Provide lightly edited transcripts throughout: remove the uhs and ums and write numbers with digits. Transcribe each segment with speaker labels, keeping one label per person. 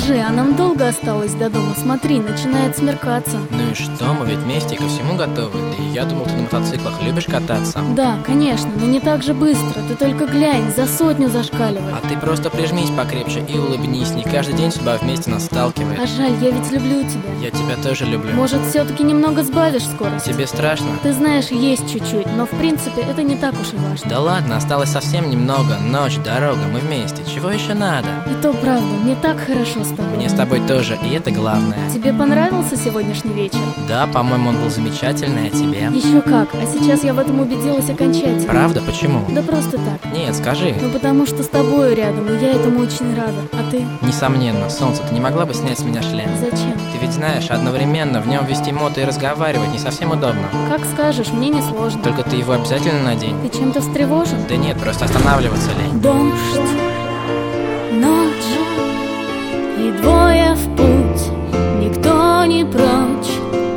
Speaker 1: Скажи, а нам долго осталось до дома? Смотри, начинает смеркаться.
Speaker 2: Ну и что, мы ведь вместе ко всему готовы. Да и я думал, ты на мотоциклах любишь кататься.
Speaker 1: Да, конечно, но не так же быстро. Ты только глянь, за 100 зашкаливает.
Speaker 2: А ты просто прижмись покрепче и улыбнись. Не каждый день судьба вместе нас сталкивает.
Speaker 1: А жаль, я ведь люблю тебя.
Speaker 2: Я тебя тоже люблю.
Speaker 1: Может, все-таки немного сбавишь скорость?
Speaker 2: Тебе страшно?
Speaker 1: Ты знаешь, есть чуть-чуть, но в принципе это не так уж и важно.
Speaker 2: Да ладно, осталось совсем немного. Ночь, дорога, мы вместе. Чего еще надо?
Speaker 1: И то правда, мне так хорошо с тобой.
Speaker 2: Мне с тобой тоже, и это главное.
Speaker 1: Тебе понравился сегодняшний вечер?
Speaker 2: Да, по-моему, он был замечательный, а тебе?
Speaker 1: Еще как, а сейчас я в этом убедилась окончательно.
Speaker 2: Правда? Почему?
Speaker 1: Да просто так.
Speaker 2: Нет, скажи.
Speaker 1: Ну потому что с тобою рядом, и я этому очень рада. А ты?
Speaker 2: Несомненно, солнце, ты не могла бы снять с меня шлем?
Speaker 1: Зачем?
Speaker 2: Ты ведь знаешь, одновременно в нем вести мото и разговаривать не совсем удобно.
Speaker 1: Как скажешь, мне не сложно.
Speaker 2: Только ты его обязательно надень.
Speaker 1: Ты чем-то встревожен?
Speaker 2: Да нет, просто останавливаться лень.
Speaker 1: Дождь, ночь и двое в путь, никто не прочь,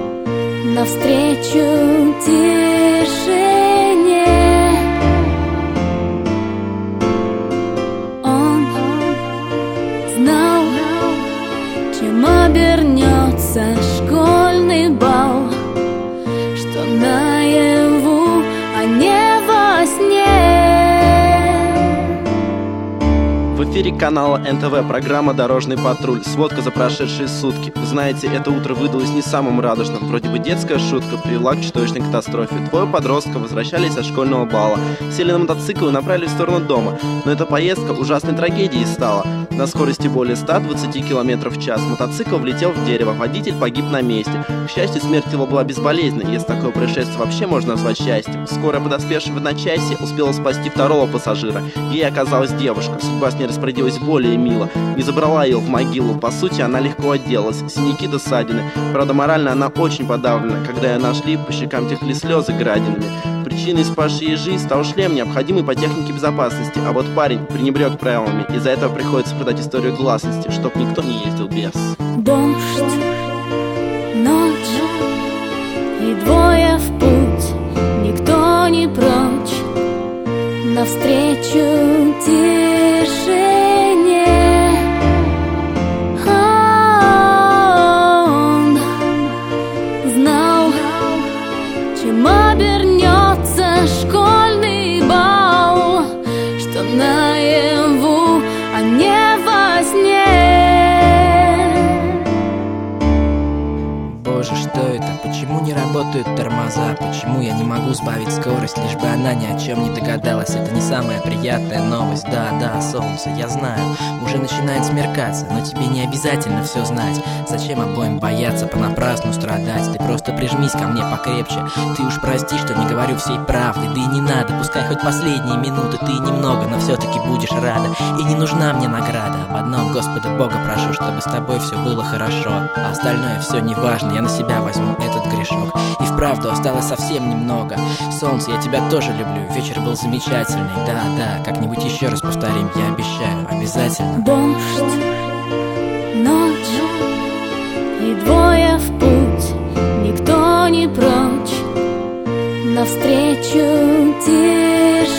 Speaker 1: навстречу тишине. Он знал, чем обернется школьный бал, что наяву, а не во сне.
Speaker 3: В эфире канала НТВ программа «Дорожный патруль». Сводка за прошедшие сутки. Знаете, это утро выдалось не самым радужным. Вроде бы детская шутка привела к чудовищной катастрофе. Двое подростков возвращались со школьного бала, сели на мотоцикл и направились в сторону дома. Но эта поездка ужасной трагедией стала. На скорости более 120 км в час мотоцикл влетел в дерево, водитель погиб на месте. К счастью, смерть его была безболезненной, если такое происшествие вообще можно назвать счастьем. Скорая, подоспевшая в одночасье, успела спасти второго пассажира. Ей оказалась девушка. Судьба с ней распорядилась более мило. Не забрала ее в могилу. По сути, она легко отделалась. Синяки до ссадины. Правда, морально она очень подавлена. Когда ее нашли, по щекам текли слезы градинами. Причиной спасшей ей жизнь стал шлем, необходимый по технике безопасности. А вот парень пренебрег правилами. Из-за этого приходится продать историю гласности, чтоб никто не ездил без.
Speaker 1: Дождь, ночь и двое в путь, никто не прочь, навстречу тишине. Он знал, чем обернется школьный бал, что наяву, а не во сне.
Speaker 2: Боже, что это? Почему не работают тормоза? Почему я не могу сбавить скорость, лишь бы она ни о чем не догадалась? Это не самая приятная новость. Да, солнце, я знаю, уже начинает смеркаться, но тебе не обязательно все знать. Зачем обоим бояться, понапрасну страдать? Ты просто прижмись ко мне покрепче. Ты уж прости, что не говорю всей правды. Да и не надо, пускай хоть последние минуты ты немного, но все-таки будешь рада. И не нужна мне награда. Об одном Господа Бога прошу, чтобы с тобой все было хорошо. А остальное все не важно, я на себя возьму этот грешок. И вправду осталось совсем немного. Солнце, я тебя тоже люблю. Вечер был замечательный. Да, как-нибудь еще раз повторим, я обещаю, обязательно.
Speaker 1: Дождь, ночь и двое в путь, никто не прочь, навстречу тишине.